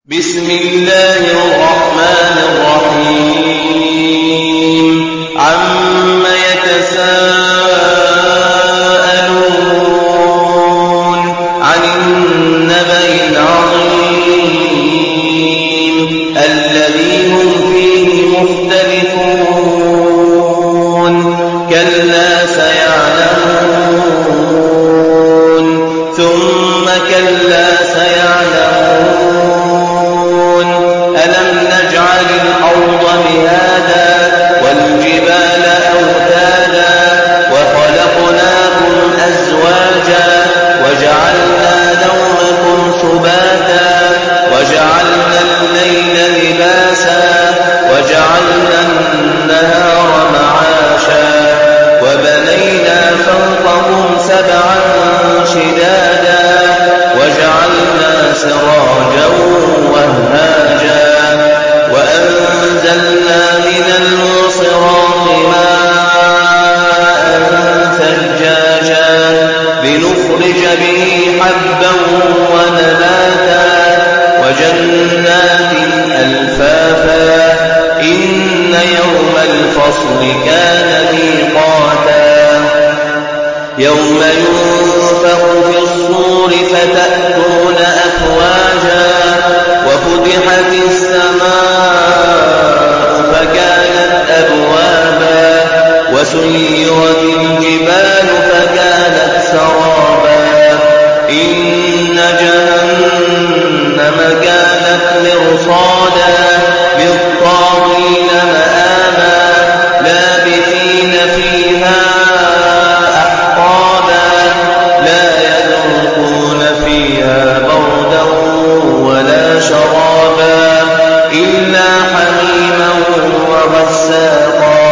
بسم الله الرحمن الرحيم عم يتساءلون عن النبأ العظيم الذي هم فيه مختلفون كلا سيعلمون ثم كلا سيعلمون ألم نجعل الأرض مهادا والجبال أوتادا وخلقناكم أزواجا وجعلنا نومكم سباتا وجعلنا الليل لباسا وجعلنا النهار معاشا وبنينا فوقكم سبعا شدادا وجعلنا سراجا وهاجا وأنزلنا من المعصرات ماء ثجاجا لنخرج به حبا ونباتا وجنات ألفافا إن يوم الفصل كان ميقاتا يوم ينفخ في الصور فتأتون أفواجا وفتحت السماء فكانت أبوابا وسيرت الجبال فكانت سرابا إن جهنم كانت مرصادا للطاغين مآبا لابثين فيها لا يذوقون فيها بردا ولا شرابا إلا حميما وغساقا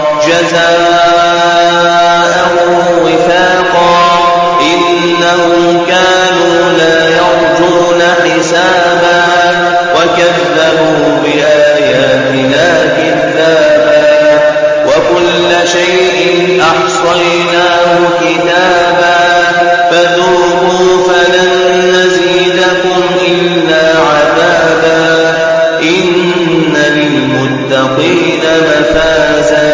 جزاء وفاقا إنهم كانوا لا يرجون حسابا وكذبوا بآياتنا كذابا وكل شيء أحصيناه كتابا فذوقوا فلن نزيدكم إلا عذابا إن للمتقين مفازا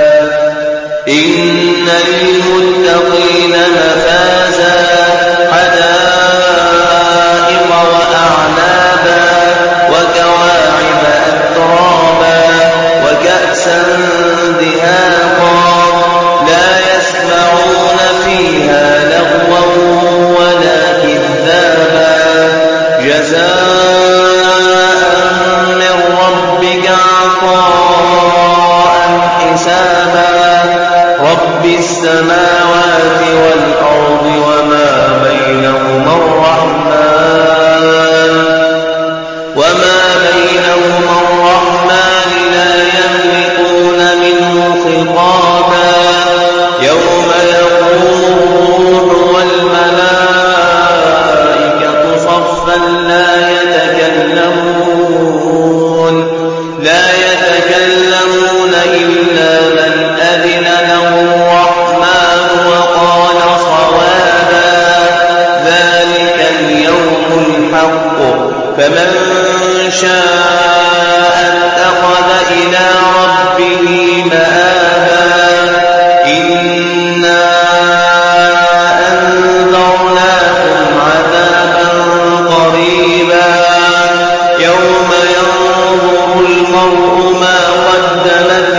حدائق وأعنابا وكواعب أترابا وكأسا دهاقا لا يسمعون فيها لغوا ولا كذابا جزاء من ربك عطاء حسابا رب السماوات والأرض وما بينهما الرحمن لا يملكون منه خطابا يوم يقوم الروح والملائكة صفا لا يتكلمون إلا من أذن له الرحمن وقال صوابا ذلك اليوم الحق فمن شاء اتخذ إلى ربه مآبا إنا أنذرناكم عذابا قريبا يوم ينظر المرء ما قدمت